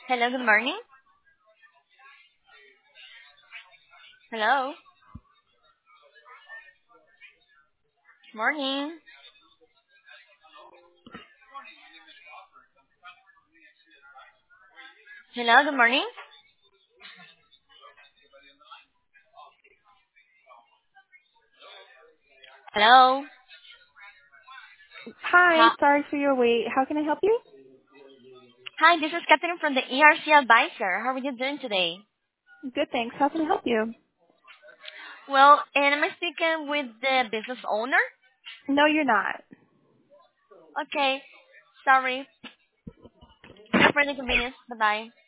Hello, good morning. Hello. Morning. Hello, good morning. Hello. Hi, Hi, sorry for your wait. How can I help you? hi, this is Catherine from the ERC Advisor. How are you doing today? Good, thanks. How can I help you? Well, and am I speaking with the business owner? No, you're not. Okay. Sorry. Sorry for the inconvenience. Bye-bye.